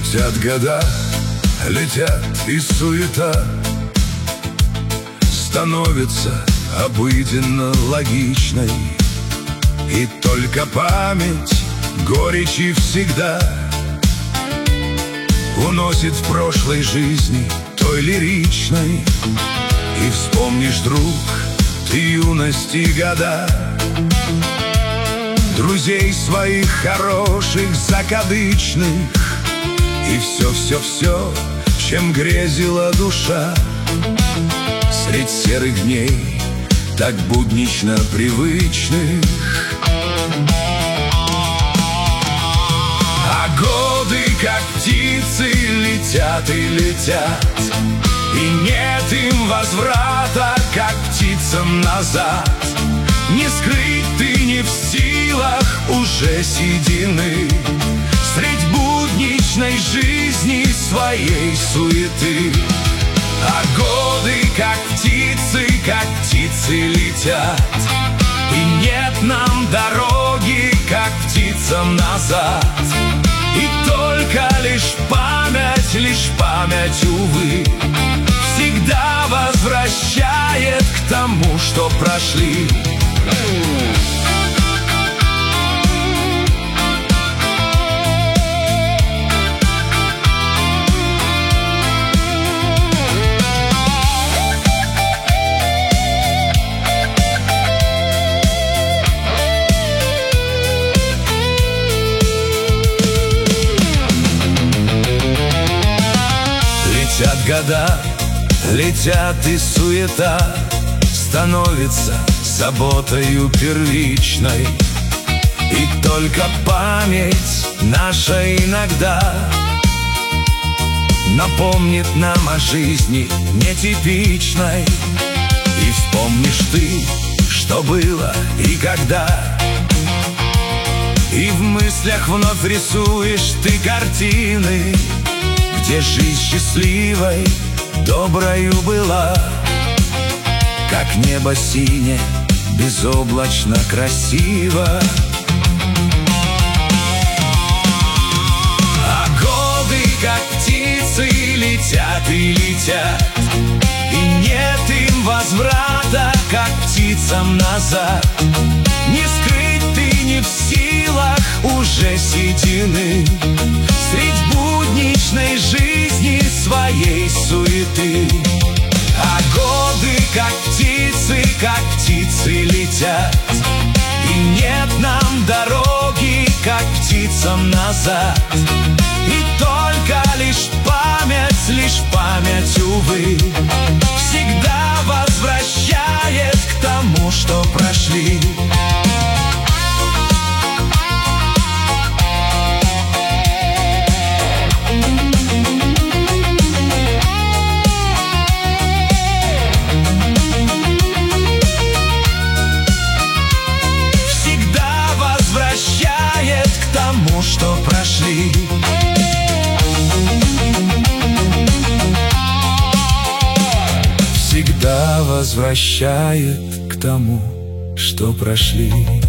Летят года, летят, и суета становится обыденно логичной, и только память горечи всегда уносит в прошлой жизни той лиричной. И вспомнишь, друг, ты юности года, друзей своих хороших, закадычных, и все, чем грезила душа средь серых дней, так буднично привычных. А годы, как птицы, летят и летят, и нет им возврата, как птицам назад. Не скрыть ты не в силах уже седины средь будничной жизни своей суеты. А годы, как птицы летят, и нет нам дороги, как птицам назад. И только лишь память, увы, всегда возвращает к тому, что прошли. Летят года, летят, и суета становится заботою первичной, и только память наша иногда напомнит нам о жизни нетипичной. И вспомнишь ты, что было и когда, и в мыслях вновь рисуешь ты картины, где жизнь счастливой, доброю была, как небо синее, безоблачно красиво. А годы, как птицы, летят и летят, и нет им возврата, как птицам назад. Не скрыть ты не в силах уже седины средь будничной жизни своей суеты. А годы, как птицы летят, и нет нам дороги, как птицам назад. И только лишь память, увы, всегда возвращает к тому, что прошли. Что прошли. Всегда возвращает к тому, что прошли.